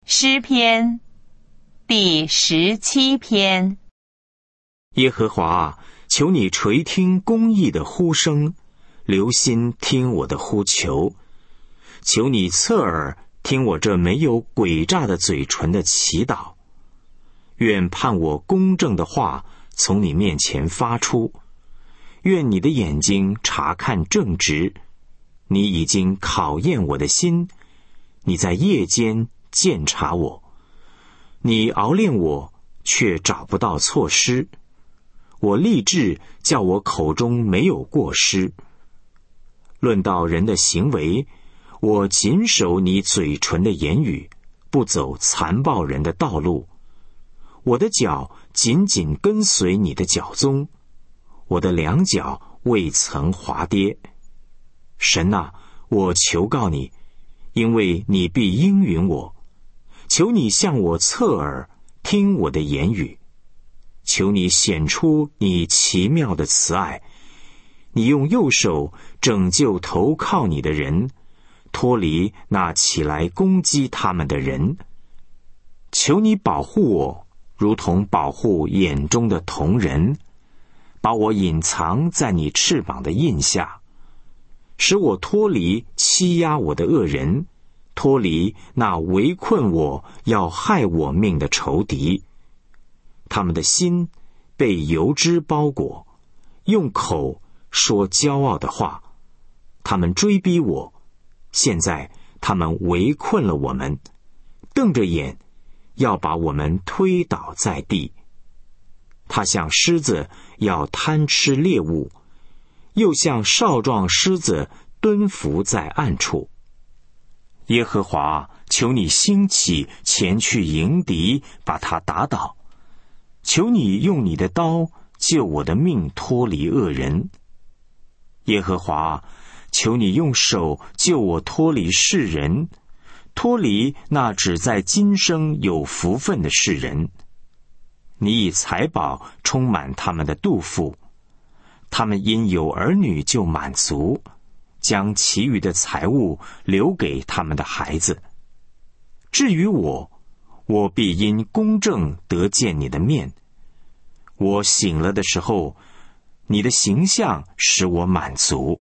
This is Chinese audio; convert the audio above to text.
诗篇第17篇。 耶和华啊，求你垂听公义的呼声，留心听我的呼求。求你侧耳听我这没有诡诈的嘴唇的祈祷。愿判我公正的话从你面前发出。愿你的眼睛察看正直。你已经考验我的心，你在夜间鉴察我。你熬炼我，却找不到错失。我立志叫我口中没有过失。论到人的行为，我谨守你嘴唇的言语，不走残暴人的道路。我的脚紧紧跟随你的脚踪，我的两脚未曾滑跌。神啊，我求告你，因为你必应允我。求你向我侧耳，听我的言语。求你显出你奇妙的慈爱。你用右手拯救投靠你的人，脱离那起来攻击他们的人。求你保护我，如同保护眼中的瞳人，把我隐藏在你翅膀的印下，使我脱离欺压我的恶人，脱离那围困我要害我命的仇敌。他们的心被油脂包裹，用口说骄傲的话。他们追逼我，现在他们围困了我们，瞪着眼要把我们推倒在地。他像狮子要贪吃猎物，又像少壮狮子蹲伏在暗处。耶和华，求你兴起，前去迎敌，把他打倒。求你用你的刀救我的命脱离恶人。耶和华，求你用手救我脱离世人，脱离那只在今生有福分的世人。你以财宝充满他们的肚腹，他们因有儿女就满足，将其余的财物留给他们的孩子。至于我必因公正得见你的面。我醒了的时候，你的形象使我满足。